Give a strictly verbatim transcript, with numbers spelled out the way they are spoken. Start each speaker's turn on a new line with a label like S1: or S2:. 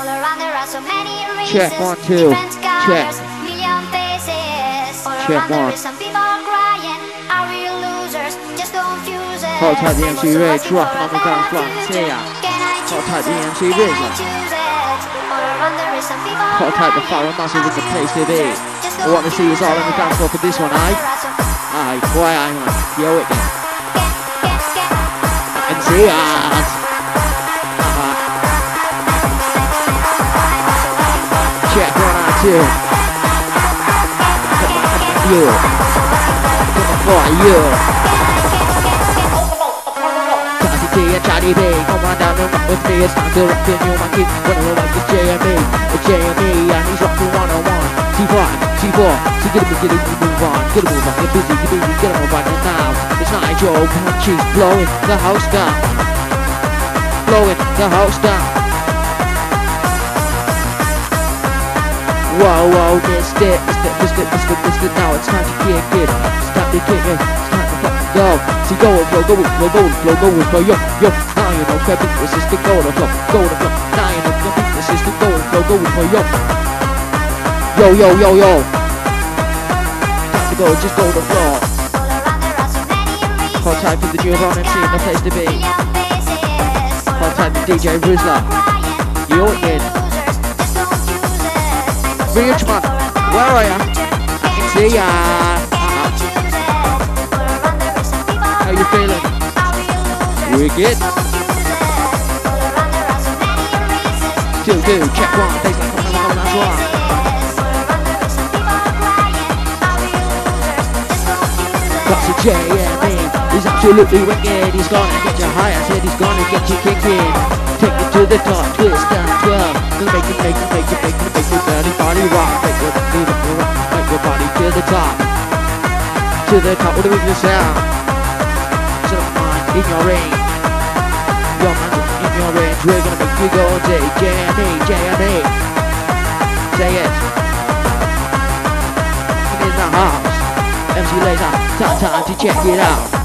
S1: All around there are so many reasons.
S2: Check one, two.
S1: Different colors,
S2: Check.
S1: million faces. All
S2: Check
S1: around there
S2: one.
S1: is some people crying. Are we losers? Just confuse us.
S2: Hold tight, the M C Ridge,
S1: Asking
S2: rocking
S1: for
S2: on the
S1: a
S2: dance floor.
S1: better
S2: See ya.
S1: future. Can I
S2: Hold tight, the M C
S1: choose it?
S2: Ridge.
S1: Can I choose it? All around there is some people
S2: Hold tight, the
S1: crying.
S2: Fire Massive is the place to be.
S1: Just
S2: I want to see us all in the dance floor for this one, aye? Aye, boy, aye, man. Yo, it then. And see us. Uh-huh. Check one and two. You. Come on, you. Classy T and Charlie B. Come on down and rock with me. It's time to rock in your monkey. Running like it's J M E. It's J M E and he's rocking one oh one. T five, T four. So get him, get him, move on. Get him, move on. Get busy, get busy. Get him over now. It's Nigel Punchies blowing the house down. Blowing the house down. Whoa, whoa, this it, this it, this it, this it, this it. Now it's time to kick it. It's time to kick it. It's time to fucking go. See, go with flow, go with flow, go with flow, go with flow. Yo, yo. Now you know, can't beat this. It's the go to flow, go to flow. Now you know, can't beat this. It's the go to flow, go with flow. Yo, yo, yo, yo, yo. Time to go, just go to flow. Hold tight for the new Ron M C in the place to be. Hold tight for D J Rizzler. You in. Richmond, where are ya? I can see ya. Uh-huh. How you feeling? Wicked. Two, two, check one. Tastes like coming on, that's one. Got to J M E. He's absolutely wicked. He's gonna get you high. I said he's gonna get you kicking. Take it to the top, twist and twirl. Gonna make it, make it, make it, make it, make it dirty body rock. Make your body rock, make your body to the top. To the top with the rhythm sound. So mind in your range. Your mind in your range. We're gonna make you go J M E, J M E. Say it. In the house. M C Laser, time, time to check it out.